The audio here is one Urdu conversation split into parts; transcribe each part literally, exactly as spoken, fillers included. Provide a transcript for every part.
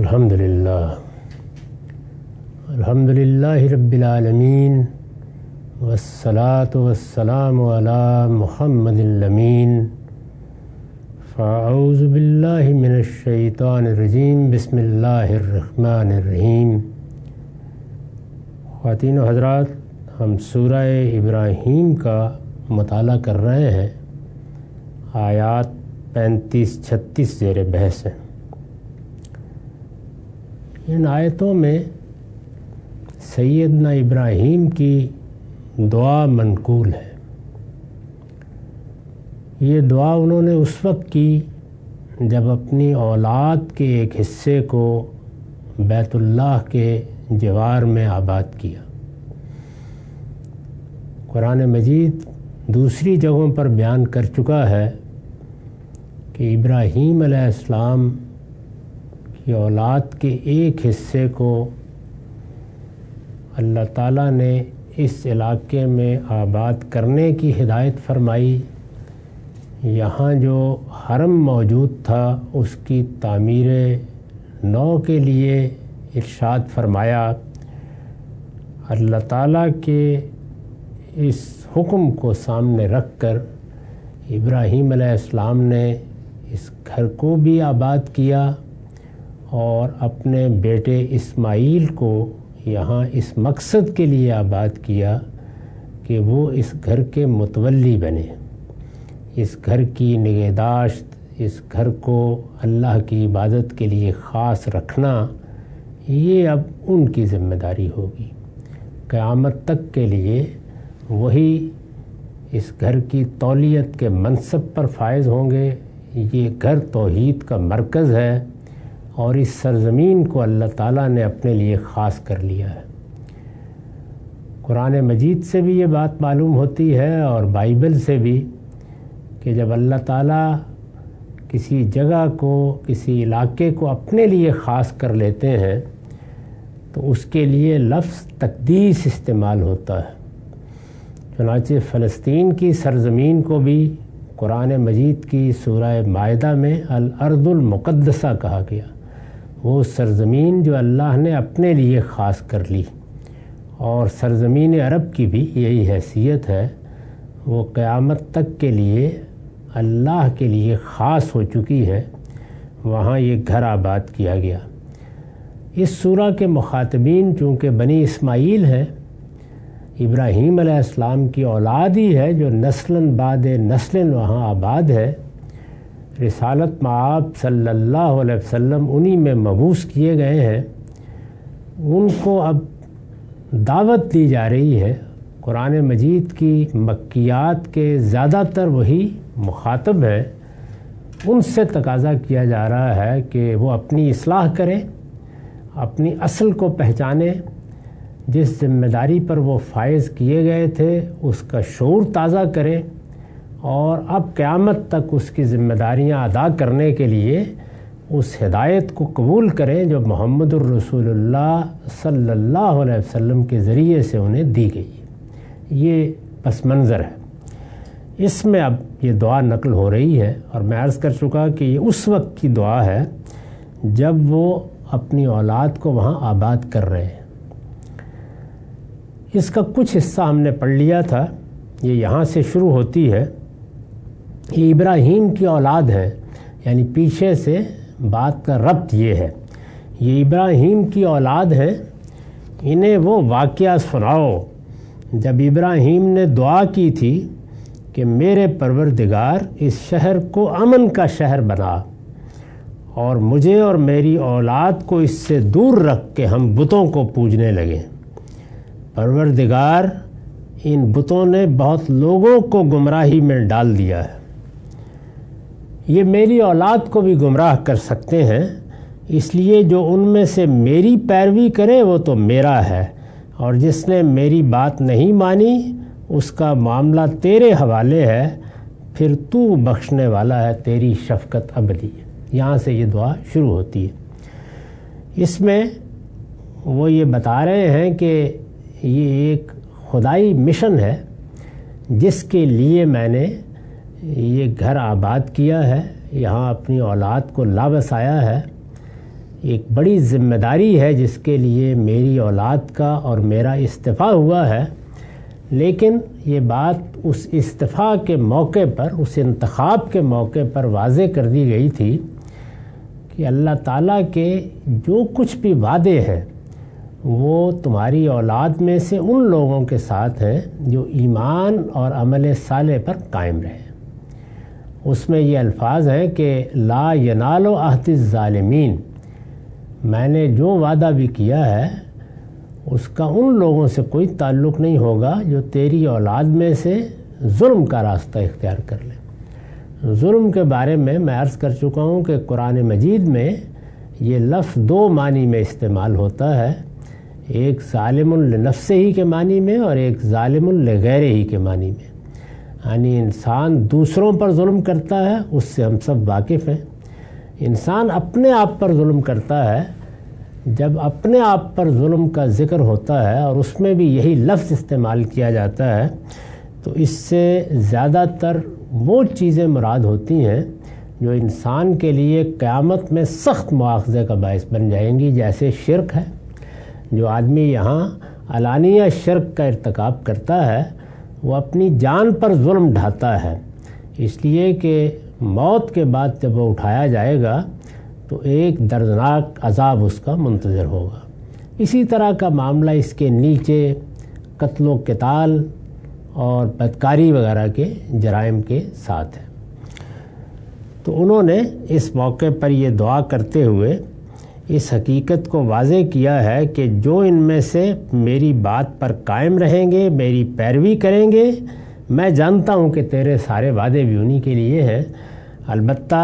الحمدللہ الحمدللہ رب العالمین والصلاة والسلام علی محمد الامین فاعوذ باللہ من الشیطان الرجیم بسم اللہ الرحمن الرحیم۔ خواتین و حضرات، ہم سورہ ابراہیم کا مطالعہ کر رہے ہیں۔ آیات پینتیس چھتیس زیر بحث ہیں۔ ان آیتوں میں سیدنا ابراہیم کی دعا منقول ہے۔ یہ دعا انہوں نے اس وقت کی جب اپنی اولاد کے ایک حصے کو بیت اللہ کے جوار میں آباد کیا۔ قرآن مجید دوسری جگہوں پر بیان کر چکا ہے کہ ابراہیم علیہ السلام کی اولاد کے ایک حصے کو اللہ تعالیٰ نے اس علاقے میں آباد کرنے کی ہدایت فرمائی۔ یہاں جو حرم موجود تھا اس کی تعمیر نو کے لیے ارشاد فرمایا۔ اللہ تعالیٰ کے اس حکم کو سامنے رکھ کر ابراہیم علیہ السلام نے اس گھر کو بھی آباد کیا اور اپنے بیٹے اسماعیل کو یہاں اس مقصد کے لیے آباد کیا کہ وہ اس گھر کے متولی بنے۔ اس گھر کی نگہداشت، اس گھر کو اللہ کی عبادت کے لیے خاص رکھنا، یہ اب ان کی ذمہ داری ہوگی۔ قیامت تک کے لیے وہی اس گھر کی تولیت کے منصب پر فائز ہوں گے۔ یہ گھر توحید کا مرکز ہے اور اس سرزمین کو اللہ تعالیٰ نے اپنے لیے خاص کر لیا ہے۔ قرآن مجید سے بھی یہ بات معلوم ہوتی ہے اور بائبل سے بھی کہ جب اللہ تعالیٰ کسی جگہ کو، کسی علاقے کو اپنے لیے خاص کر لیتے ہیں تو اس کے لیے لفظ تقدیس استعمال ہوتا ہے۔ چنانچہ فلسطین کی سرزمین کو بھی قرآن مجید کی سورہ مائدہ میں الارض المقدسہ کہا گیا۔ وہ سرزمین جو اللہ نے اپنے لیے خاص کر لی، اور سرزمین عرب کی بھی یہی حیثیت ہے۔ وہ قیامت تک کے لیے اللہ کے لیے خاص ہو چکی ہے، وہاں یہ گھر آباد کیا گیا۔ اس سورہ کے مخاطبین چونکہ بنی اسماعیل ہیں، ابراہیم علیہ السلام کی اولاد ہی ہے جو نسلاً بعد نسلاً وہاں آباد ہے۔ رسالت مآب صلی اللہ علیہ وسلم انہی میں مبعوث کیے گئے ہیں۔ ان کو اب دعوت دی جا رہی ہے۔ قرآن مجید کی مکیات کے زیادہ تر وہی مخاطب ہیں۔ ان سے تقاضا کیا جا رہا ہے کہ وہ اپنی اصلاح کریں، اپنی اصل کو پہچانیں، جس ذمہ داری پر وہ فائز کیے گئے تھے اس کا شعور تازہ کریں، اور اب قیامت تک اس کی ذمہ داریاں ادا کرنے کے لیے اس ہدایت کو قبول کریں جو محمد الرسول اللہ صلی اللہ علیہ وسلم کے ذریعے سے انہیں دی گئی ہے۔ یہ پس منظر ہے۔ اس میں اب یہ دعا نقل ہو رہی ہے، اور میں عرض کر چکا کہ یہ اس وقت کی دعا ہے جب وہ اپنی اولاد کو وہاں آباد کر رہے ہیں۔ اس کا کچھ حصہ ہم نے پڑھ لیا تھا۔ یہ یہاں سے شروع ہوتی ہے۔ یہ ابراہیم کی اولاد ہے، یعنی پیچھے سے بات کا ربط یہ ہے، یہ ابراہیم کی اولاد ہیں، انہیں وہ واقعہ سناؤ جب ابراہیم نے دعا کی تھی کہ میرے پروردگار اس شہر کو امن کا شہر بنا، اور مجھے اور میری اولاد کو اس سے دور رکھ کے ہم بتوں کو پوجنے لگیں۔ پروردگار، ان بتوں نے بہت لوگوں کو گمراہی میں ڈال دیا ہے۔ یہ میری اولاد کو بھی گمراہ کر سکتے ہیں، اس لیے جو ان میں سے میری پیروی کرے وہ تو میرا ہے، اور جس نے میری بات نہیں مانی اس کا معاملہ تیرے حوالے ہے، پھر تو بخشنے والا ہے، تیری شفقت ابدی ہے۔ یہاں سے یہ دعا شروع ہوتی ہے۔ اس میں وہ یہ بتا رہے ہیں کہ یہ ایک خدائی مشن ہے جس کے لیے میں نے یہ گھر آباد کیا ہے، یہاں اپنی اولاد کو لا بسایا ہے۔ ایک بڑی ذمہ داری ہے جس کے لیے میری اولاد کا اور میرا استعفیٰ ہوا ہے، لیکن یہ بات اس استعفیٰ کے موقع پر، اس انتخاب کے موقع پر واضح کر دی گئی تھی کہ اللہ تعالیٰ کے جو کچھ بھی وعدے ہیں وہ تمہاری اولاد میں سے ان لوگوں کے ساتھ ہیں جو ایمان اور عمل صالح پر قائم رہے۔ اس میں یہ الفاظ ہیں کہ لا ینال عہد الظالمین، میں نے جو وعدہ بھی کیا ہے اس کا ان لوگوں سے کوئی تعلق نہیں ہوگا جو تیری اولاد میں سے ظلم کا راستہ اختیار کر لیں۔ ظلم کے بارے میں میں عرض کر چکا ہوں کہ قرآن مجید میں یہ لفظ دو معنی میں استعمال ہوتا ہے، ایک ظالم لنفسہ ہی کے معنی میں اور ایک ظالم لغیرہ ہی کے معنی میں، یعنی انسان دوسروں پر ظلم کرتا ہے، اس سے ہم سب واقف ہیں۔ انسان اپنے آپ پر ظلم کرتا ہے، جب اپنے آپ پر ظلم کا ذکر ہوتا ہے اور اس میں بھی یہی لفظ استعمال کیا جاتا ہے تو اس سے زیادہ تر وہ چیزیں مراد ہوتی ہیں جو انسان کے لیے قیامت میں سخت مواخذے کا باعث بن جائیں گی، جیسے شرک ہے۔ جو آدمی یہاں علانیہ شرک کا ارتکاب کرتا ہے وہ اپنی جان پر ظلم ڈھاتا ہے، اس لیے کہ موت کے بعد جب وہ اٹھایا جائے گا تو ایک دردناک عذاب اس کا منتظر ہوگا۔ اسی طرح کا معاملہ اس کے نیچے قتل و قتال اور بدکاری وغیرہ کے جرائم کے ساتھ ہے۔ تو انہوں نے اس موقع پر یہ دعا کرتے ہوئے اس حقیقت کو واضح کیا ہے کہ جو ان میں سے میری بات پر قائم رہیں گے، میری پیروی کریں گے، میں جانتا ہوں کہ تیرے سارے وعدے بھی انہی کے لیے ہیں۔ البتہ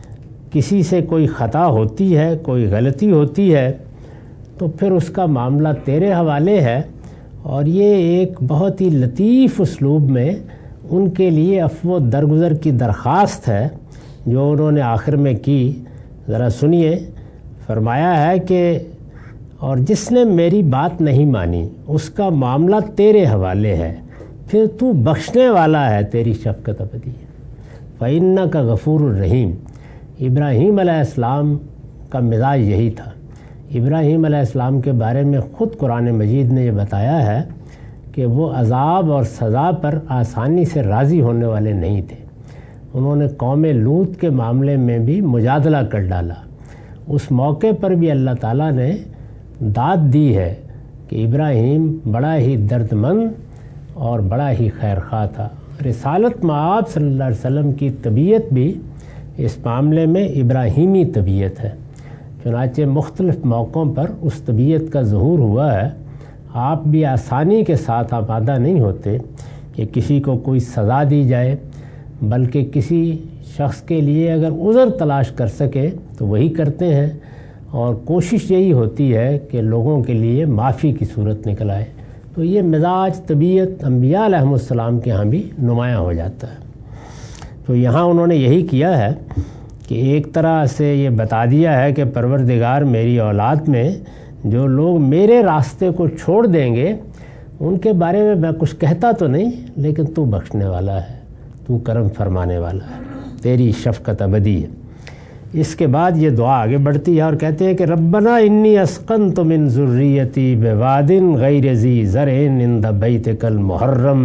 کسی سے کوئی خطا ہوتی ہے، کوئی غلطی ہوتی ہے تو پھر اس کا معاملہ تیرے حوالے ہے، اور یہ ایک بہت ہی لطیف اسلوب میں ان کے لیے عفو و درگزر کی درخواست ہے جو انہوں نے آخر میں کی۔ ذرا سنیے، فرمایا ہے کہ اور جس نے میری بات نہیں مانی اس کا معاملہ تیرے حوالے ہے، پھر تو بخشنے والا ہے، تیری شفقت ابدی ہے۔ فَإِنَّكَ غَفُورٌ الرحیم۔ ابراہیم علیہ السلام کا مزاج یہی تھا۔ ابراہیم علیہ السلام کے بارے میں خود قرآن مجید نے یہ بتایا ہے کہ وہ عذاب اور سزا پر آسانی سے راضی ہونے والے نہیں تھے۔ انہوں نے قوم لوط کے معاملے میں بھی مجادلہ کر ڈالا۔ اس موقع پر بھی اللہ تعالیٰ نے داد دی ہے کہ ابراہیم بڑا ہی درد مند اور بڑا ہی خیر خواہ تھا۔ رسالت مآب صلی اللہ علیہ وسلم کی طبیعت بھی اس معاملے میں ابراہیمی طبیعت ہے، چنانچہ مختلف موقعوں پر اس طبیعت کا ظہور ہوا ہے۔ آپ بھی آسانی کے ساتھ آمادہ نہیں ہوتے کہ کسی کو کوئی سزا دی جائے، بلکہ کسی شخص کے لیے اگر عذر تلاش کر سکے تو وہی کرتے ہیں، اور کوشش یہی ہوتی ہے کہ لوگوں کے لیے معافی کی صورت نکل آئے۔ تو یہ مزاج طبیعت انبیاء علیہم السلام کے ہاں بھی نمایاں ہو جاتا ہے۔ تو یہاں انہوں نے یہی کیا ہے کہ ایک طرح سے یہ بتا دیا ہے کہ پروردگار میری اولاد میں جو لوگ میرے راستے کو چھوڑ دیں گے ان کے بارے میں میں کچھ کہتا تو نہیں، لیکن تو بخشنے والا ہے، تو کرم فرمانے والا ہے، تیری شفقت ابدی ہے۔ اس کے بعد یہ دعا آگے بڑھتی ہے اور کہتے ہیں کہ ربنا انی اسقنت من ذریتی بواد غیر ذی زرع عند بیتک المحرم۔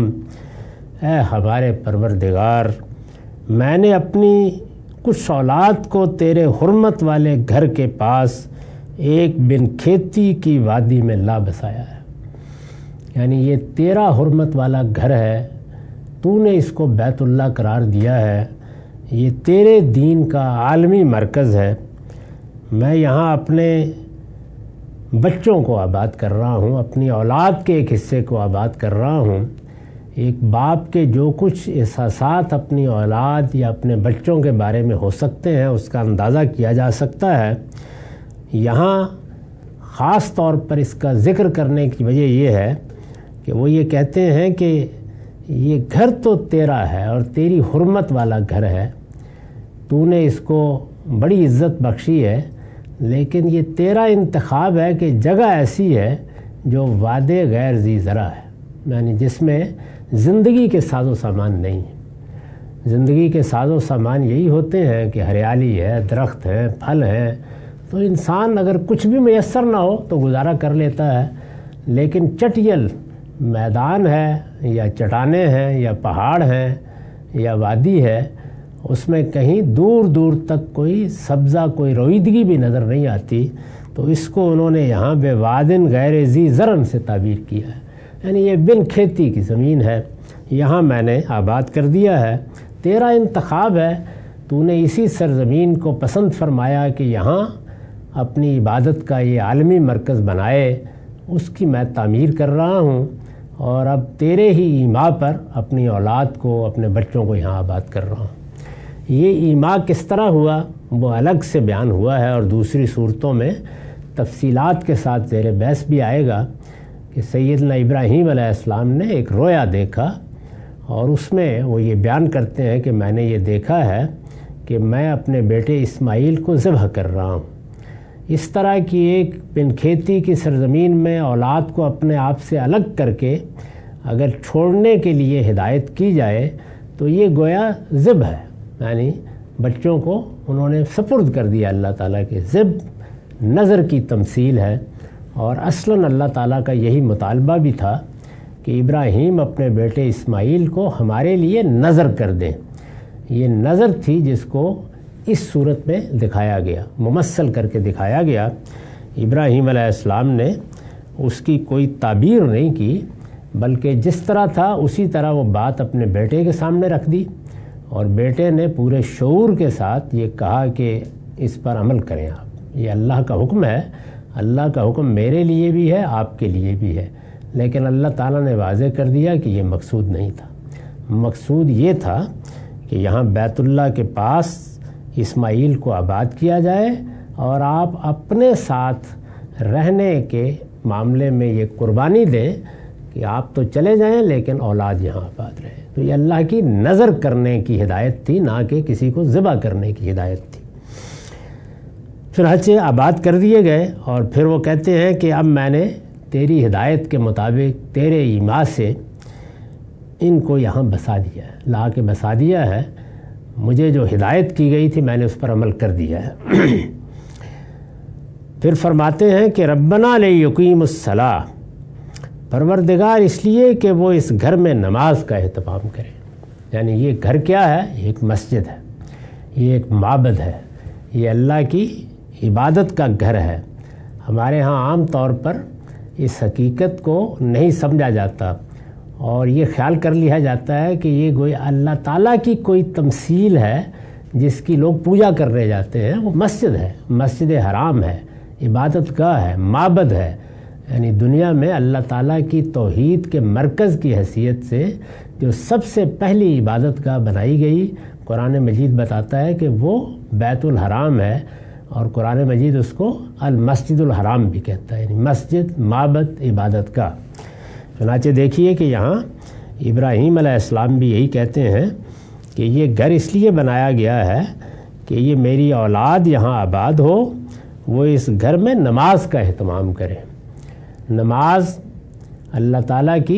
اے ہمارے پروردگار، میں نے اپنی کچھ اولاد کو تیرے حرمت والے گھر کے پاس ایک بن کھیتی کی وادی میں لا بسایا ہے، یعنی یہ تیرا حرمت والا گھر ہے، تو نے اس کو بیت اللہ قرار دیا ہے، یہ تیرے دین کا عالمی مرکز ہے۔ میں یہاں اپنے بچوں کو آباد کر رہا ہوں، اپنی اولاد کے ایک حصے کو آباد کر رہا ہوں۔ ایک باپ کے جو کچھ احساسات اپنی اولاد یا اپنے بچوں کے بارے میں ہو سکتے ہیں اس کا اندازہ کیا جا سکتا ہے۔ یہاں خاص طور پر اس کا ذکر کرنے کی وجہ یہ ہے کہ وہ یہ کہتے ہیں کہ یہ گھر تو تیرا ہے اور تیری حرمت والا گھر ہے، تو نے اس کو بڑی عزت بخشی ہے، لیکن یہ تیرا انتخاب ہے کہ جگہ ایسی ہے جو وادی غیر ذی زرع ہے، یعنی جس میں زندگی کے ساز و سامان نہیں ہے۔ زندگی کے ساز و سامان یہی ہوتے ہیں کہ ہریالی ہے، درخت ہیں، پھل ہیں، تو انسان اگر کچھ بھی میسر نہ ہو تو گزارا کر لیتا ہے، لیکن چٹیل میدان ہے یا چٹانیں ہیں یا پہاڑ ہیں یا وادی ہے، اس میں کہیں دور دور تک کوئی سبزہ کوئی رویدگی بھی نظر نہیں آتی، تو اس کو انہوں نے یہاں بے وادن غیر ذی زرن سے تعبیر کیا ہے، یعنی یہ بن کھیتی کی زمین ہے، یہاں میں نے آباد کر دیا ہے، تیرا انتخاب ہے، تو نے اسی سرزمین کو پسند فرمایا کہ یہاں اپنی عبادت کا یہ عالمی مرکز بنائے، اس کی میں تعمیر کر رہا ہوں، اور اب تیرے ہی ایما پر اپنی اولاد کو اپنے بچوں کو یہاں آباد کر رہا ہوں۔ یہ ایما کس طرح ہوا وہ الگ سے بیان ہوا ہے، اور دوسری صورتوں میں تفصیلات کے ساتھ زیر بحث بھی آئے گا کہ سیدنا ابراہیم علیہ السلام نے ایک رویا دیکھا، اور اس میں وہ یہ بیان کرتے ہیں کہ میں نے یہ دیکھا ہے کہ میں اپنے بیٹے اسماعیل کو ذبح کر رہا ہوں۔ اس طرح کی ایک بن کھیتی کی سرزمین میں اولاد کو اپنے آپ سے الگ کر کے اگر چھوڑنے کے لیے ہدایت کی جائے تو یہ گویا ذبح ہے، یعنی بچوں کو انہوں نے سپرد کر دیا اللہ تعالیٰ کے۔ ذبح نظر کی تمثیل ہے، اور اصلاً اللہ تعالیٰ کا یہی مطالبہ بھی تھا کہ ابراہیم اپنے بیٹے اسماعیل کو ہمارے لیے نظر کر دیں۔ یہ نظر تھی جس کو اس صورت میں دکھایا گیا، ممثل کر کے دکھایا گیا۔ ابراہیم علیہ السلام نے اس کی کوئی تعبیر نہیں کی، بلکہ جس طرح تھا اسی طرح وہ بات اپنے بیٹے کے سامنے رکھ دی، اور بیٹے نے پورے شعور کے ساتھ یہ کہا کہ اس پر عمل کریں آپ، یہ اللہ کا حکم ہے، اللہ کا حکم میرے لیے بھی ہے آپ کے لیے بھی ہے، لیکن اللہ تعالیٰ نے واضح کر دیا کہ یہ مقصود نہیں تھا۔ مقصود یہ تھا کہ یہاں بیت اللہ کے پاس اسماعیل کو آباد کیا جائے، اور آپ اپنے ساتھ رہنے کے معاملے میں یہ قربانی دیں کہ آپ تو چلے جائیں لیکن اولاد یہاں آباد رہے۔ تو یہ اللہ کی نظر کرنے کی ہدایت تھی، نہ کہ کسی کو ذبح کرنے کی ہدایت تھی۔ چنانچہ آباد کر دیے گئے، اور پھر وہ کہتے ہیں کہ اب میں نے تیری ہدایت کے مطابق تیرے ایما سے ان کو یہاں بسا دیا ہے، لا کے بسا دیا ہے، مجھے جو ہدایت کی گئی تھی میں نے اس پر عمل کر دیا ہے۔ پھر فرماتے ہیں کہ ربنا لیقیم الصلاۃ، پروردگار اس لیے کہ وہ اس گھر میں نماز کا اہتمام کرے، یعنی یہ گھر کیا ہے؟ یہ ایک مسجد ہے، یہ ایک معبد ہے، یہ اللہ کی عبادت کا گھر ہے۔ ہمارے ہاں عام طور پر اس حقیقت کو نہیں سمجھا جاتا، اور یہ خیال کر لیا جاتا ہے کہ یہ کوئی اللہ تعالیٰ کی کوئی تمثیل ہے جس کی لوگ پوجا کرنے جاتے ہیں۔ وہ مسجد ہے، مسجد حرام ہے، عبادت گاہ ہے، معبد ہے، یعنی دنیا میں اللہ تعالیٰ کی توحید کے مرکز کی حیثیت سے جو سب سے پہلی عبادت گاہ بنائی گئی، قرآن مجید بتاتا ہے کہ وہ بیت الحرام ہے، اور قرآن مجید اس کو المسجد الحرام بھی کہتا ہے، یعنی مسجد، معبد، عبادت گاہ۔ چنانچہ دیکھیے کہ یہاں ابراہیم علیہ السلام بھی یہی کہتے ہیں کہ یہ گھر اس لیے بنایا گیا ہے کہ یہ میری اولاد یہاں آباد ہو، وہ اس گھر میں نماز کا اہتمام کرے۔ نماز اللہ تعالیٰ کی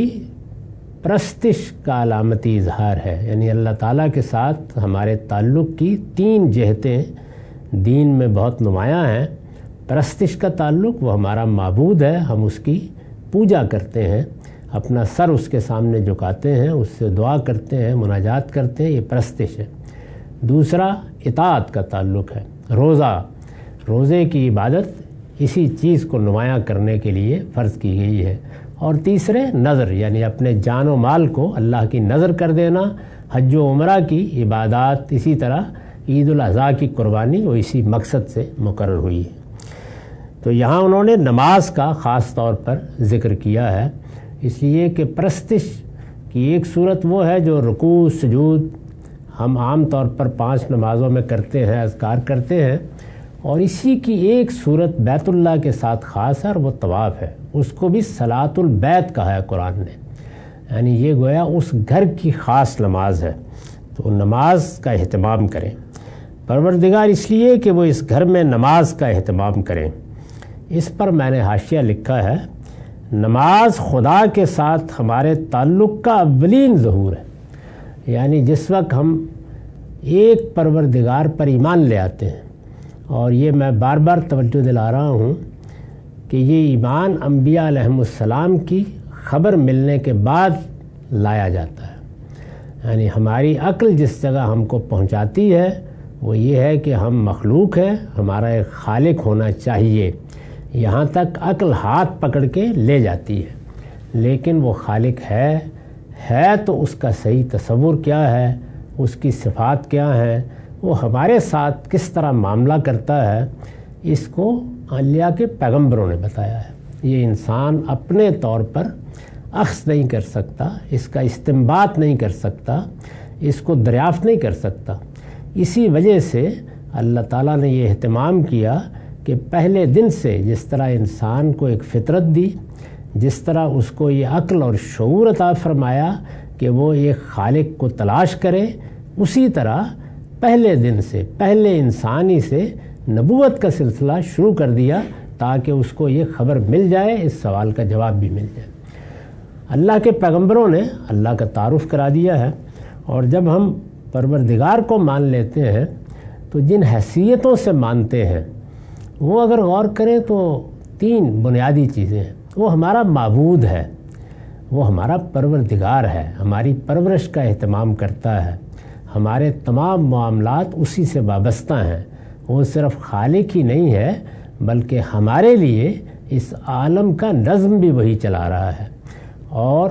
پرستش کا علامتی اظہار ہے، یعنی اللہ تعالیٰ کے ساتھ ہمارے تعلق کی تین جہتیں دین میں بہت نمایاں ہیں۔ پرستش کا تعلق، وہ ہمارا معبود ہے، ہم اس کی پوجا کرتے ہیں، اپنا سر اس کے سامنے جھکاتے ہیں، اس سے دعا کرتے ہیں، مناجات کرتے ہیں، یہ پرستش ہے۔ دوسرا اطاعت کا تعلق ہے، روزہ، روزے کی عبادت اسی چیز کو نمایاں کرنے کے لیے فرض کی گئی ہے۔ اور تیسرے نظر، یعنی اپنے جان و مال کو اللہ کی نظر کر دینا، حج و عمرہ کی عبادات، اسی طرح عید الاضحیٰ کی قربانی وہ اسی مقصد سے مقرر ہوئی ہے۔ تو یہاں انہوں نے نماز کا خاص طور پر ذکر کیا ہے، اس لیے کہ پرستش کی ایک صورت وہ ہے جو رکوع سجود ہم عام طور پر پانچ نمازوں میں کرتے ہیں، اذکار کرتے ہیں، اور اسی کی ایک صورت بیت اللہ کے ساتھ خاص ہے، اور وہ طواف ہے، اس کو بھی صلاۃ البیت کہا ہے قرآن نے، یعنی یہ گویا اس گھر کی خاص نماز ہے، تو نماز کا اہتمام کریں۔ پروردگار اس لیے کہ وہ اس گھر میں نماز کا اہتمام کریں۔ اس پر میں نے حاشیہ لکھا ہے، نماز خدا کے ساتھ ہمارے تعلق کا اولین ظہور ہے، یعنی جس وقت ہم ایک پروردگار پر ایمان لے آتے ہیں اور یہ میں بار بار توجہ دلا رہا ہوں کہ یہ ایمان انبیاء علیہم السلام کی خبر ملنے کے بعد لایا جاتا ہے. یعنی ہماری عقل جس جگہ ہم کو پہنچاتی ہے وہ یہ ہے کہ ہم مخلوق ہیں, ہمارا ایک خالق ہونا چاہیے, یہاں تک عقل ہاتھ پکڑ کے لے جاتی ہے. لیکن وہ خالق ہے ہے تو اس کا صحیح تصور کیا ہے, اس کی صفات کیا ہیں, وہ ہمارے ساتھ کس طرح معاملہ کرتا ہے, اس کو انبیاء کے پیغمبروں نے بتایا ہے. یہ انسان اپنے طور پر اخذ نہیں کر سکتا, اس کا استنباط نہیں کر سکتا, اس کو دریافت نہیں کر سکتا. اسی وجہ سے اللہ تعالیٰ نے یہ اہتمام کیا کہ پہلے دن سے جس طرح انسان کو ایک فطرت دی, جس طرح اس کو یہ عقل اور شعور عطا فرمایا کہ وہ ایک خالق کو تلاش کرے, اسی طرح پہلے دن سے پہلے انسانی سے نبوت کا سلسلہ شروع کر دیا تاکہ اس کو یہ خبر مل جائے, اس سوال کا جواب بھی مل جائے. اللہ کے پیغمبروں نے اللہ کا تعارف کرا دیا ہے, اور جب ہم پروردگار کو مان لیتے ہیں تو جن حیثیتوں سے مانتے ہیں وہ اگر غور کریں تو تین بنیادی چیزیں ہیں. وہ ہمارا معبود ہے, وہ ہمارا پروردگار ہے, ہماری پرورش کا اہتمام کرتا ہے, ہمارے تمام معاملات اسی سے وابستہ ہیں. وہ صرف خالق ہی نہیں ہے بلکہ ہمارے لیے اس عالم کا نظم بھی وہی چلا رہا ہے. اور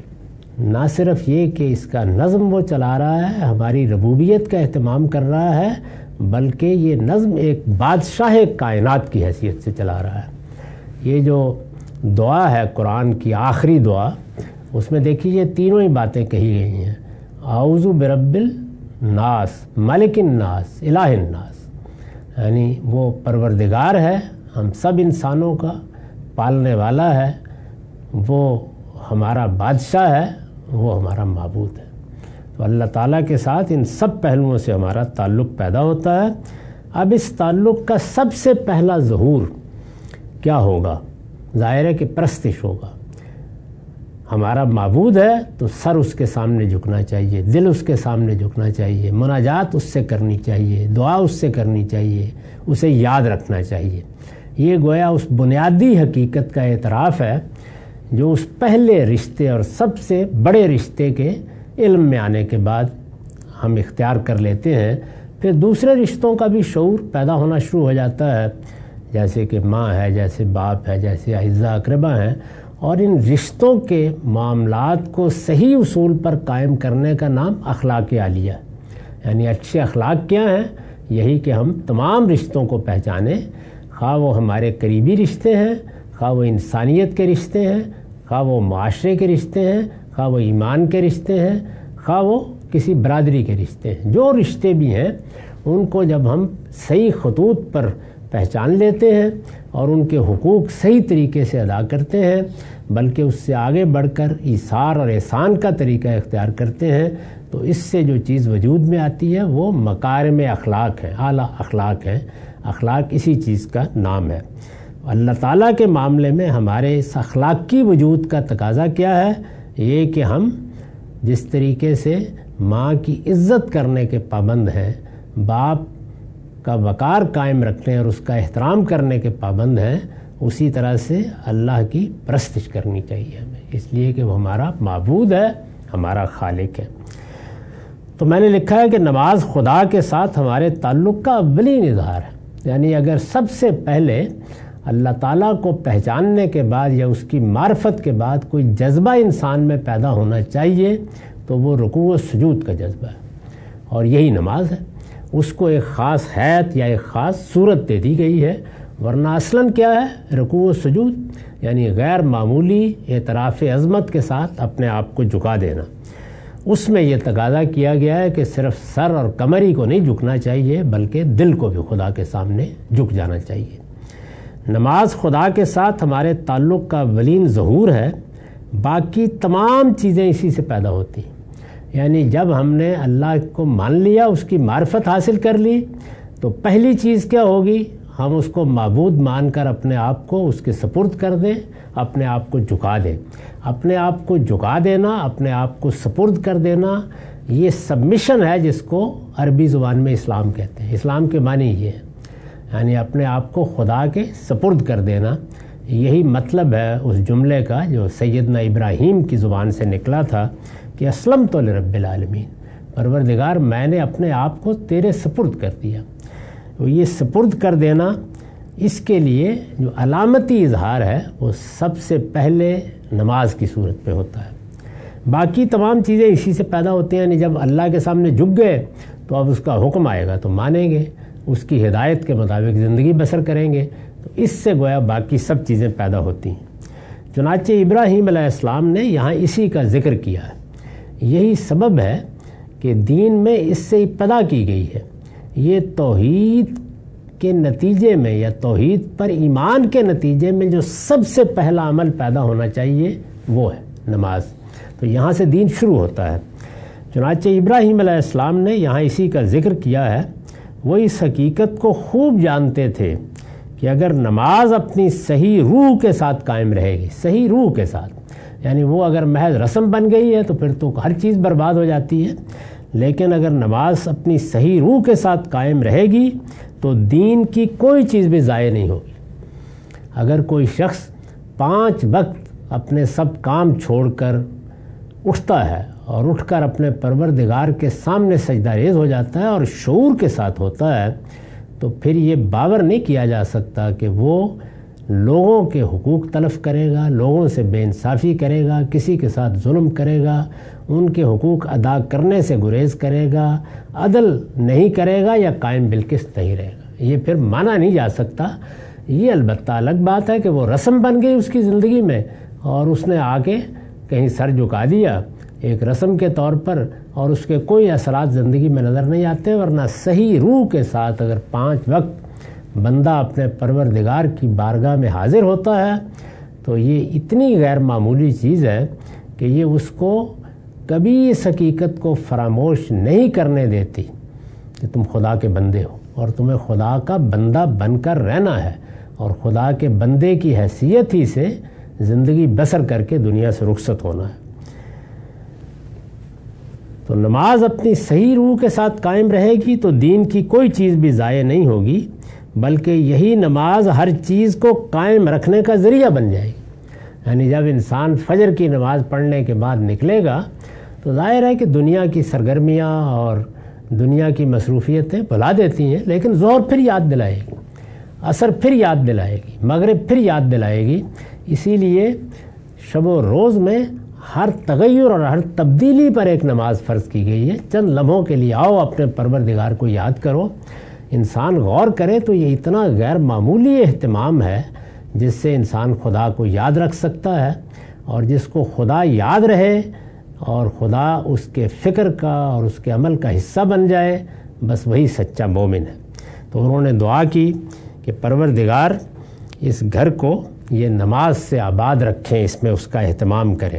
نہ صرف یہ کہ اس کا نظم وہ چلا رہا ہے, ہماری ربوبیت کا اہتمام کر رہا ہے, بلکہ یہ نظم ایک بادشاہ کائنات کی حیثیت سے چلا رہا ہے. یہ جو دعا ہے قرآن کی آخری دعا, اس میں دیکھیے یہ تینوں ہی باتیں کہی گئی ہیں. اعوذ برب الناس, ملک الناس, الہ الناس. یعنی وہ پروردگار ہے ہم سب انسانوں کا, پالنے والا ہے, وہ ہمارا بادشاہ ہے, وہ ہمارا معبود ہے. تو اللہ تعالیٰ کے ساتھ ان سب پہلوؤں سے ہمارا تعلق پیدا ہوتا ہے. اب اس تعلق کا سب سے پہلا ظہور کیا ہوگا؟ ظاہر ہے کہ پرستش ہوگا. ہمارا معبود ہے تو سر اس کے سامنے جھکنا چاہیے, دل اس کے سامنے جھکنا چاہیے, مناجات اس سے کرنی چاہیے, دعا اس سے کرنی چاہیے, اسے یاد رکھنا چاہیے. یہ گویا اس بنیادی حقیقت کا اعتراف ہے جو اس پہلے رشتے اور سب سے بڑے رشتے کے علم میں آنے کے بعد ہم اختیار کر لیتے ہیں. پھر دوسرے رشتوں کا بھی شعور پیدا ہونا شروع ہو جاتا ہے, جیسے کہ ماں ہے, جیسے باپ ہے, جیسے اعزا اقربا ہیں. اور ان رشتوں کے معاملات کو صحیح اصول پر قائم کرنے کا نام اخلاق عالیہ ہے. یعنی اچھے اخلاق کیا ہیں؟ یہی کہ ہم تمام رشتوں کو پہچانیں, خواہ وہ ہمارے قریبی رشتے ہیں, خواہ وہ انسانیت کے رشتے ہیں, خواہ وہ معاشرے کے رشتے ہیں, خواہ وہ ایمان کے رشتے ہیں, خواہ وہ کسی برادری کے رشتے ہیں. جو رشتے بھی ہیں ان کو جب ہم صحیح خطوط پر پہچان لیتے ہیں اور ان کے حقوق صحیح طریقے سے ادا کرتے ہیں, بلکہ اس سے آگے بڑھ کر ایثار اور احسان کا طریقہ اختیار کرتے ہیں, تو اس سے جو چیز وجود میں آتی ہے وہ مکارم اخلاق ہیں, اعلیٰ اخلاق ہیں. اخلاق اسی چیز کا نام ہے. اللہ تعالیٰ کے معاملے میں ہمارے اس اخلاقی وجود کا تقاضا کیا ہے؟ یہ کہ ہم جس طریقے سے ماں کی عزت کرنے کے پابند ہیں, باپ کا وقار قائم رکھنے اور اس کا احترام کرنے کے پابند ہیں, اسی طرح سے اللہ کی پرستش کرنی چاہیے ہمیں, اس لیے کہ وہ ہمارا معبود ہے, ہمارا خالق ہے. تو میں نے لکھا ہے کہ نماز خدا کے ساتھ ہمارے تعلق کا اولین اظہار ہے. یعنی اگر سب سے پہلے اللہ تعالیٰ کو پہچاننے کے بعد یا اس کی معرفت کے بعد کوئی جذبہ انسان میں پیدا ہونا چاہیے تو وہ رکوع و سجود کا جذبہ ہے, اور یہی نماز ہے. اس کو ایک خاص حیت یا ایک خاص صورت دے دی گئی ہے, ورنہ اصلاً کیا ہے؟ رکوع و سجود, یعنی غیر معمولی اعتراف عظمت کے ساتھ اپنے آپ کو جھکا دینا. اس میں یہ تقاضا کیا گیا ہے کہ صرف سر اور کمری کو نہیں جھکنا چاہیے بلکہ دل کو بھی خدا کے سامنے جھک جانا چاہیے. نماز خدا کے ساتھ ہمارے تعلق کا اولین ظہور ہے, باقی تمام چیزیں اسی سے پیدا ہوتی ہیں. یعنی جب ہم نے اللہ کو مان لیا, اس کی معرفت حاصل کر لی, تو پہلی چیز کیا ہوگی؟ ہم اس کو معبود مان کر اپنے آپ کو اس کے سپرد کر دیں, اپنے آپ کو جھکا دیں. اپنے آپ کو جھکا دینا, اپنے آپ کو سپرد کر دینا, یہ سبمیشن ہے جس کو عربی زبان میں اسلام کہتے ہیں. اسلام کے معنی یہ ہے. یعنی اپنے آپ کو خدا کے سپرد کر دینا، یہی مطلب ہے اس جملے کا جو سیدنا ابراہیم کی زبان سے نکلا تھا کہ اسلمت لرب العالمین، پروردگار میں نے اپنے آپ کو تیرے سپرد کر دیا۔ تو یہ سپرد کر دینا، اس کے لیے جو علامتی اظہار ہے وہ سب سے پہلے نماز کی صورت پہ ہوتا ہے۔ باقی تمام چیزیں اسی سے پیدا ہوتی ہیں، یعنی جب اللہ کے سامنے جھک گئے تو اب اس کا حکم آئے گا تو مانیں گے، اس کی ہدایت کے مطابق زندگی بسر کریں گے، تو اس سے گویا باقی سب چیزیں پیدا ہوتی ہیں۔ چنانچہ ابراہیم علیہ السلام نے یہاں اسی کا ذکر کیا ہے۔ یہی سبب ہے کہ دین میں اس سے ابتدا کی گئی ہے۔ یہ توحید کے نتیجے میں یا توحید پر ایمان کے نتیجے میں جو سب سے پہلا عمل پیدا ہونا چاہیے وہ ہے نماز۔ تو یہاں سے دین شروع ہوتا ہے۔ چنانچہ ابراہیم علیہ السلام نے یہاں اسی کا ذکر کیا ہے۔ وہ اس حقیقت کو خوب جانتے تھے کہ اگر نماز اپنی صحیح روح کے ساتھ قائم رہے گی، صحیح روح کے ساتھ، یعنی وہ اگر محض رسم بن گئی ہے تو پھر تو ہر چیز برباد ہو جاتی ہے، لیکن اگر نماز اپنی صحیح روح کے ساتھ قائم رہے گی تو دین کی کوئی چیز بھی ضائع نہیں ہوگی۔ اگر کوئی شخص پانچ وقت اپنے سب کام چھوڑ کر اٹھتا ہے اور اٹھ کر اپنے پروردگار کے سامنے سجدہ ریز ہو جاتا ہے اور شعور کے ساتھ ہوتا ہے، تو پھر یہ باور نہیں کیا جا سکتا کہ وہ لوگوں کے حقوق تلف کرے گا، لوگوں سے بے انصافی کرے گا، کسی کے ساتھ ظلم کرے گا، ان کے حقوق ادا کرنے سے گریز کرے گا، عدل نہیں کرے گا یا قائم بالقسط نہیں رہے گا۔ یہ پھر مانا نہیں جا سکتا۔ یہ البتہ الگ بات ہے کہ وہ رسم بن گئی اس کی زندگی میں اور اس نے آ کے کہیں سر جھکا دیا ایک رسم کے طور پر، اور اس کے کوئی اثرات زندگی میں نظر نہیں آتے۔ ورنہ صحیح روح کے ساتھ اگر پانچ وقت بندہ اپنے پروردگار کی بارگاہ میں حاضر ہوتا ہے تو یہ اتنی غیر معمولی چیز ہے کہ یہ اس کو کبھی اس حقیقت کو فراموش نہیں کرنے دیتی کہ تم خدا کے بندے ہو اور تمہیں خدا کا بندہ بن کر رہنا ہے، اور خدا کے بندے کی حیثیت ہی سے زندگی بسر کر کے دنیا سے رخصت ہونا ہے۔ تو نماز اپنی صحیح روح کے ساتھ قائم رہے گی تو دین کی کوئی چیز بھی ضائع نہیں ہوگی، بلکہ یہی نماز ہر چیز کو قائم رکھنے کا ذریعہ بن جائے گی۔ یعنی جب انسان فجر کی نماز پڑھنے کے بعد نکلے گا تو ظاہر ہے کہ دنیا کی سرگرمیاں اور دنیا کی مصروفیتیں بھلا دیتی ہیں، لیکن ظہر پھر یاد دلائے گی، عصر پھر یاد دلائے گی، مغرب پھر یاد دلائے گی۔ اسی لیے شب و روز میں ہر تغیر اور ہر تبدیلی پر ایک نماز فرض کی گئی ہے۔ چند لمحوں کے لیے آؤ اپنے پروردگار کو یاد کرو۔ انسان غور کرے تو یہ اتنا غیر معمولی اہتمام ہے جس سے انسان خدا کو یاد رکھ سکتا ہے، اور جس کو خدا یاد رہے اور خدا اس کے فکر کا اور اس کے عمل کا حصہ بن جائے، بس وہی سچا مومن ہے۔ تو انہوں نے دعا کی کہ پروردگار اس گھر کو یہ نماز سے آباد رکھیں، اس میں اس کا اہتمام کریں۔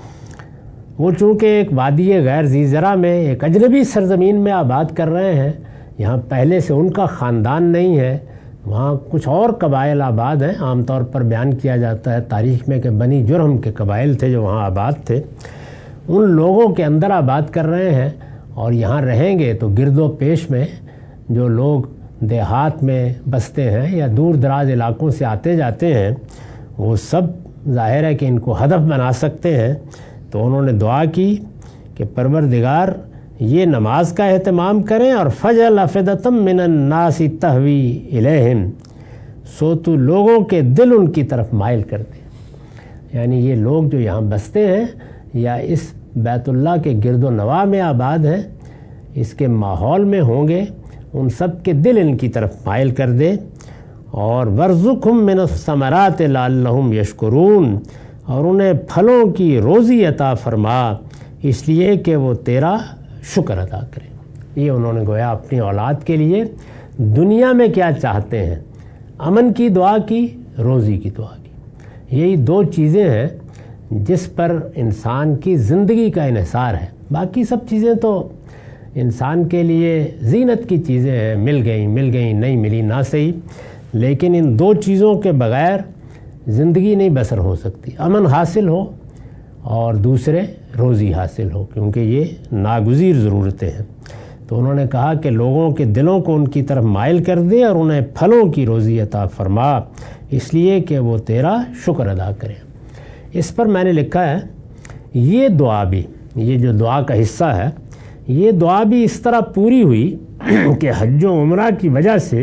وہ چونکہ ایک وادی غیر ذی زرع میں ایک اجنبی سرزمین میں آباد کر رہے ہیں، یہاں پہلے سے ان کا خاندان نہیں ہے، وہاں کچھ اور قبائل آباد ہیں۔ عام طور پر بیان کیا جاتا ہے تاریخ میں کہ بنی جرہم کے قبائل تھے جو وہاں آباد تھے، ان لوگوں کے اندر آباد کر رہے ہیں، اور یہاں رہیں گے تو گرد و پیش میں جو لوگ دیہات میں بستے ہیں یا دور دراز علاقوں سے آتے جاتے ہیں وہ سب ظاہر ہے کہ ان کو ہدف بنا سکتے ہیں۔ تو انہوں نے دعا کی کہ پروردگار یہ نماز کا اہتمام کریں، اور فجعل افئدۃ من الناس تہوی الیہم، سو تو لوگوں کے دل ان کی طرف مائل کر دے۔ یعنی یہ لوگ جو یہاں بستے ہیں یا اس بیت اللہ کے گرد و نواح میں آباد ہیں، اس کے ماحول میں ہوں گے، ان سب کے دل ان کی طرف مائل کر دے۔ اور ورزقہم من الثمرات لعلہم یشکرون، اور انہیں پھلوں کی روزی عطا فرما اس لیے کہ وہ تیرا شکر ادا کریں۔ یہ انہوں نے گویا اپنی اولاد کے لیے دنیا میں کیا چاہتے ہیں، امن کی دعا کی، روزی کی دعا کی۔ یہی دو چیزیں ہیں جس پر انسان کی زندگی کا انحصار ہے۔ باقی سب چیزیں تو انسان کے لیے زینت کی چیزیں ہیں، مل گئیں مل گئیں نہیں ملی نہ صحیح، لیکن ان دو چیزوں کے بغیر زندگی نہیں بسر ہو سکتی۔ امن حاصل ہو اور دوسرے روزی حاصل ہو، کیونکہ یہ ناگزیر ضرورتیں ہیں۔ تو انہوں نے کہا کہ لوگوں کے دلوں کو ان کی طرف مائل کر دے اور انہیں پھلوں کی روزی عطا فرما، اس لیے کہ وہ تیرا شکر ادا کریں۔ اس پر میں نے لکھا ہے یہ دعا بھی، یہ جو دعا کا حصہ ہے، یہ دعا بھی اس طرح پوری ہوئی کہ حج و عمرہ کی وجہ سے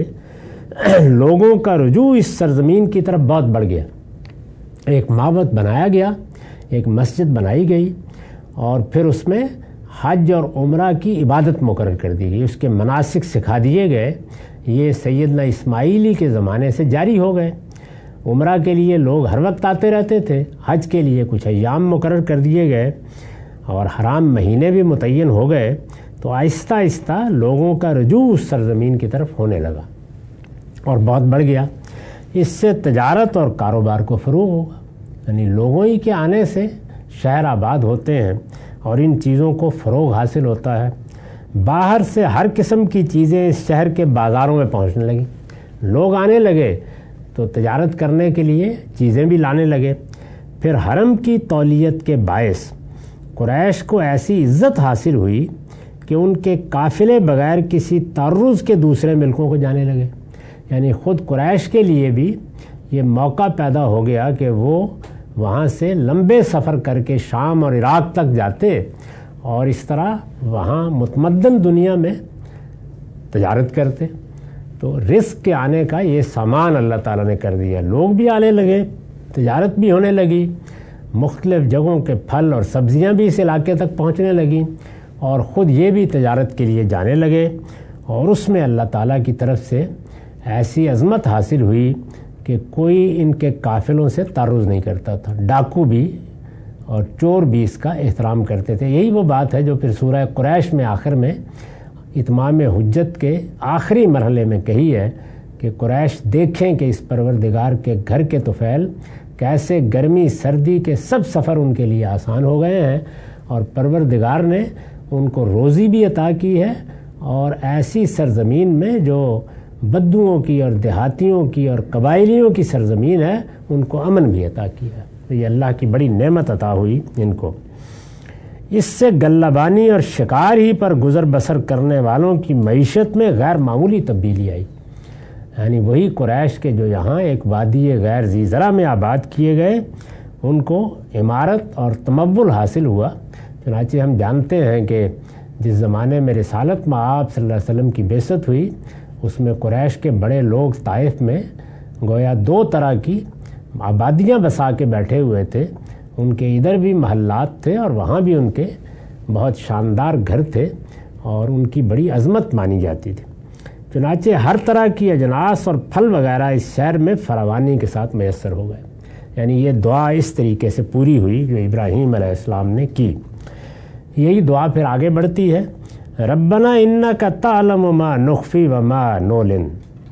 لوگوں کا رجوع اس سرزمین کی طرف بہت بڑھ گیا۔ ایک معبد بنایا گیا، ایک مسجد بنائی گئی، اور پھر اس میں حج اور عمرہ کی عبادت مقرر کر دی گئی، اس کے مناسک سکھا دیے گئے۔ یہ سیدنا اسماعیلی کے زمانے سے جاری ہو گئے۔ عمرہ کے لیے لوگ ہر وقت آتے رہتے تھے، حج کے لیے کچھ ایام مقرر کر دیے گئے اور حرام مہینے بھی متعین ہو گئے، تو آہستہ آہستہ لوگوں کا رجوع اس سرزمین کی طرف ہونے لگا اور بہت بڑھ گیا۔ اس سے تجارت اور کاروبار کو فروغ ہوگا، یعنی لوگوں ہی کے آنے سے شہر آباد ہوتے ہیں اور ان چیزوں کو فروغ حاصل ہوتا ہے۔ باہر سے ہر قسم کی چیزیں اس شہر کے بازاروں میں پہنچنے لگیں، لوگ آنے لگے تو تجارت کرنے کے لیے چیزیں بھی لانے لگے۔ پھر حرم کی تولیت کے باعث قریش کو ایسی عزت حاصل ہوئی کہ ان کے قافلے بغیر کسی تعرض کے دوسرے ملکوں کو جانے لگے، یعنی خود قریش کے لیے بھی یہ موقع پیدا ہو گیا کہ وہ وہاں سے لمبے سفر کر کے شام اور عراق تک جاتے اور اس طرح وہاں متمدن دنیا میں تجارت کرتے۔ تو رزق کے آنے کا یہ سامان اللہ تعالیٰ نے کر دیا، لوگ بھی آنے لگے، تجارت بھی ہونے لگی، مختلف جگہوں کے پھل اور سبزیاں بھی اس علاقے تک پہنچنے لگیں، اور خود یہ بھی تجارت کے لیے جانے لگے، اور اس میں اللہ تعالیٰ کی طرف سے ایسی عظمت حاصل ہوئی کہ کوئی ان کے قافلوں سے تعرض نہیں کرتا تھا، ڈاکو بھی اور چور بھی اس کا احترام کرتے تھے۔ یہی وہ بات ہے جو پھر سورہ قریش میں آخر میں اتمام حجت کے آخری مرحلے میں کہی ہے کہ قریش دیکھیں کہ اس پروردگار کے گھر کے طفیل کیسے گرمی سردی کے سب سفر ان کے لیے آسان ہو گئے ہیں، اور پروردگار نے ان کو روزی بھی عطا کی ہے، اور ایسی سرزمین میں جو بدوؤں کی اور دیہاتیوں کی اور قبائلیوں کی سرزمین ہے ان کو امن بھی عطا کیا ہے۔ تو یہ اللہ کی بڑی نعمت عطا ہوئی ان کو۔ اس سے گلہبانی اور شکار ہی پر گزر بسر کرنے والوں کی معیشت میں غیر معمولی تبدیلی آئی، یعنی وہی قریش کے جو یہاں ایک وادی غیر ذی زرع میں آباد کیے گئے ان کو عمارت اور تمول حاصل ہوا۔ چنانچہ ہم جانتے ہیں کہ جس زمانے میں رسالت مآب صلی اللہ علیہ وسلم کی بعثت ہوئی اس میں قریش کے بڑے لوگ طائف میں گویا دو طرح کی آبادیاں بسا کے بیٹھے ہوئے تھے، ان کے ادھر بھی محلات تھے اور وہاں بھی ان کے بہت شاندار گھر تھے اور ان کی بڑی عظمت مانی جاتی تھی۔ چنانچہ ہر طرح کی اجناس اور پھل وغیرہ اس شہر میں فراوانی کے ساتھ میسر ہو گئے، یعنی یہ دعا اس طریقے سے پوری ہوئی جو ابراہیم علیہ السلام نے کی۔ یہی دعا پھر آگے بڑھتی ہے، ربنا انکا تعلم ما نخفی وما نعلن،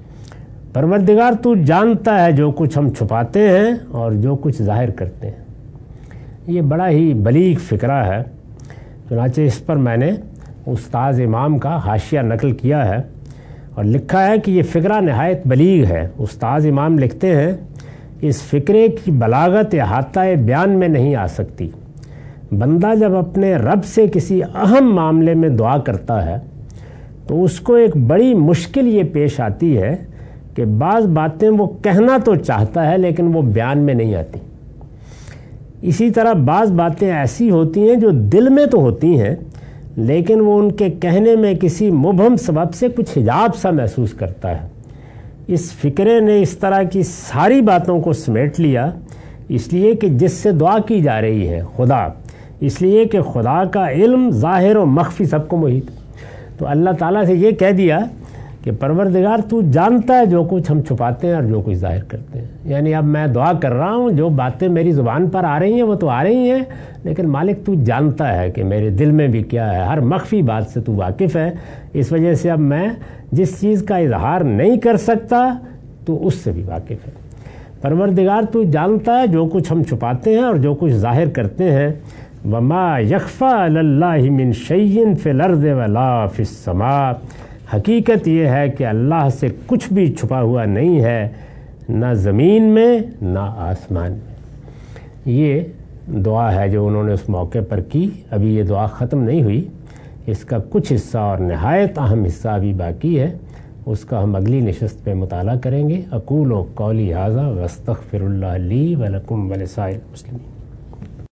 پروردگار تو جانتا ہے جو کچھ ہم چھپاتے ہیں اور جو کچھ ظاہر کرتے ہیں۔ یہ بڑا ہی بلیغ فقرہ ہے، چنانچہ اس پر میں نے استاذ امام کا حاشیہ نقل کیا ہے اور لکھا ہے کہ یہ فقرہ نہایت بلیغ ہے۔ استاذ امام لکھتے ہیں اس فقرے کی بلاغت احاطہ بیان میں نہیں آ سکتی۔ بندہ جب اپنے رب سے کسی اہم معاملے میں دعا کرتا ہے تو اس کو ایک بڑی مشکل یہ پیش آتی ہے کہ بعض باتیں وہ کہنا تو چاہتا ہے لیکن وہ بیان میں نہیں آتی۔ اسی طرح بعض باتیں ایسی ہوتی ہیں جو دل میں تو ہوتی ہیں لیکن وہ ان کے کہنے میں کسی مبہم سبب سے کچھ حجاب سا محسوس کرتا ہے۔ اس فقرے نے اس طرح کی ساری باتوں کو سمیٹ لیا، اس لیے کہ جس سے دعا کی جا رہی ہے خدا، اس لیے کہ خدا کا علم ظاہر و مخفی سب کو محیط۔ تو اللہ تعالیٰ سے یہ کہہ دیا کہ پروردگار تو جانتا ہے جو کچھ ہم چھپاتے ہیں اور جو کچھ ظاہر کرتے ہیں، یعنی اب میں دعا کر رہا ہوں، جو باتیں میری زبان پر آ رہی ہیں وہ تو آ رہی ہیں لیکن مالک تو جانتا ہے کہ میرے دل میں بھی کیا ہے، ہر مخفی بات سے تو واقف ہے، اس وجہ سے اب میں جس چیز کا اظہار نہیں کر سکتا تو اس سے بھی واقف ہے۔ پروردگار تو جانتا ہے جو کچھ ہم چھپاتے ہیں اور جو کچھ ظاہر کرتے ہیں۔ وما یخفی علی اللہ من شیء فی الارض ولا فی السماء، حقیقت یہ ہے کہ اللہ سے کچھ بھی چھپا ہوا نہیں ہے، نہ زمین میں نہ آسمان میں۔ یہ دعا ہے جو انہوں نے اس موقع پر کی۔ ابھی یہ دعا ختم نہیں ہوئی، اس کا کچھ حصہ اور نہایت اہم حصہ ابھی باقی ہے، اس کا ہم اگلی نشست پہ مطالعہ کریں گے۔ اقول و قولی ھذا واستغفر اللہ لی ولکم ولسائر المسلمین۔